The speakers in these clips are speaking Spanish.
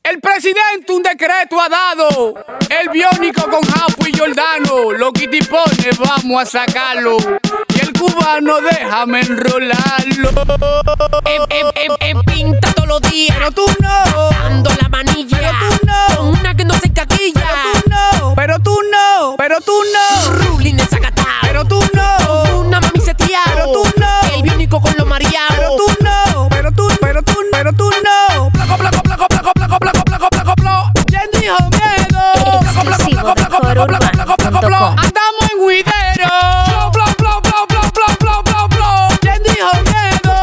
El presidente un decreto ha dado. El biónico con Japo y Giordano. Los quitipones vamos a sacarlo. Y el cubano déjame enrolarlo. Pinta todos los días. Pero tú no. Dando la manilla. Pero tú no. Con una que no se encaquilla. Pero tú no. Pero tú no. Pero tú no. Rulín desacatado. Pero tú no. Con una mami seteado. Pero tú no. El biónico con los mareados. Pero tú no. Pero tú no. Placo, placo, placo, placo, placo, placo, placo, placo, placo. ¿Quién dijo miedo? Exclusivo de corourbano.com. Andamos en Huidero. ¿Quién dijo miedo?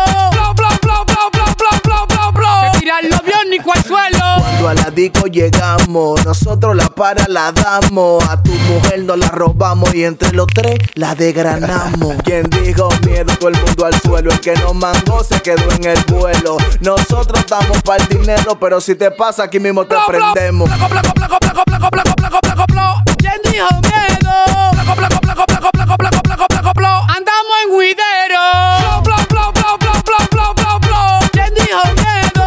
Se tiran los biónicos al suelo. Cuando a la disco llegamos, nosotros la para la damos. A tu mujer nos la robamos y entre los tres la desgranamos. Quien dijo miedo, todo el mundo al suelo. El que nos mandó se quedó en el vuelo. Nosotros estamos para el dinero, pero si te pasa aquí mismo te prendemos. ¿Quién dijo miedo? Andamos en Huidero. ¿Quién dijo miedo?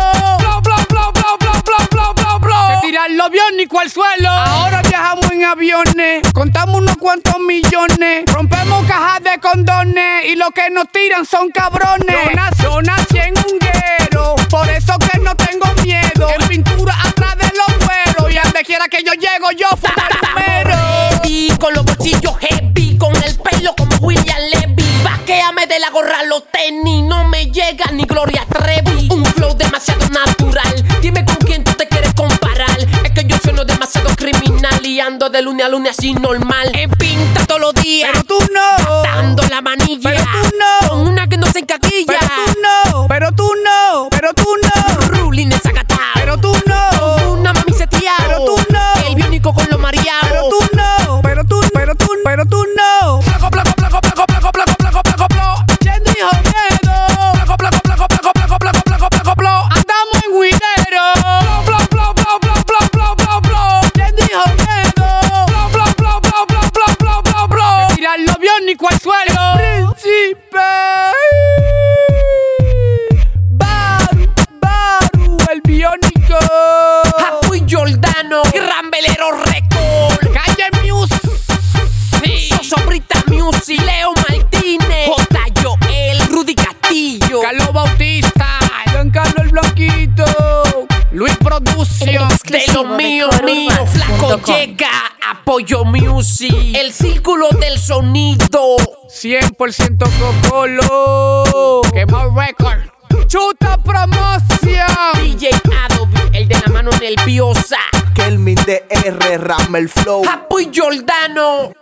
Se tiran los biónicos al suelo. Ahora viajamos en aviones, contamos unos cuantos millones, rompemos cajas de condones y los que nos tiran son cabrones. Yo nací en un guero, por eso que no tengo miedo. En pintura atrás de los cueros y a donde quiera que yo llego yo fui el número. Heavy, con los bolsillos heavy, con el pelo como William Levy. Vaquéame de la gorra los tenis, no me llega ni Gloria Trevi. Un flow demasiado natural, dime con quién tú te quieres comparar. Es que yo sueno demasiado criminal y ando de lunes a lunes así normal. En pinta todos los días, Pero tú no. dando la manilla. Pero tú no. Con una que no se encaquilla. Pero tú no. Pero tú no. Pero tú no. Rulín desacatado. Pero tú no. Con una mami seteado. Pero tú no. El biónico con los mareados. Pero tú no. Pero tú no. ¿Quién dijo miedo? Andamos en Huidero. ¿Quién dijo miedo? Se tiran los biónicos al suelo. Príncipe. Baru, el biónico. Japo y Giordano, Gran Velero Record, Calle Music. Sosobrita Music, Leo Martínez, J. Joel, Rudy Castillo, Carlos Bautista. Giancarlo el Blanquito. Luis Producción. de lo mío, Flaco corourbano.com. llega, Apoyo Music, el círculo del sonido, 100% Cocolo. Quemado Record. Chuta Promoción. DJ Adobe, el de la mano nerviosa, Kelvin DR, Ram el flow. Japo y Giordano.